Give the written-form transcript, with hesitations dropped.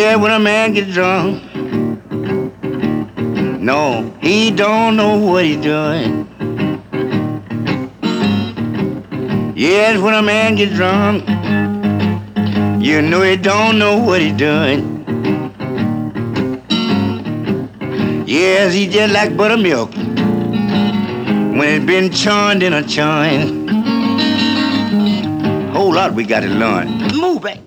Yeah, when a man gets drunk, no, he don't know what he's doing. Yes, when a man gets drunk, you know he don't know what he's doing. Yes, he just like buttermilk when it's been churned in a churn. Whole lot we got to learn. Move back.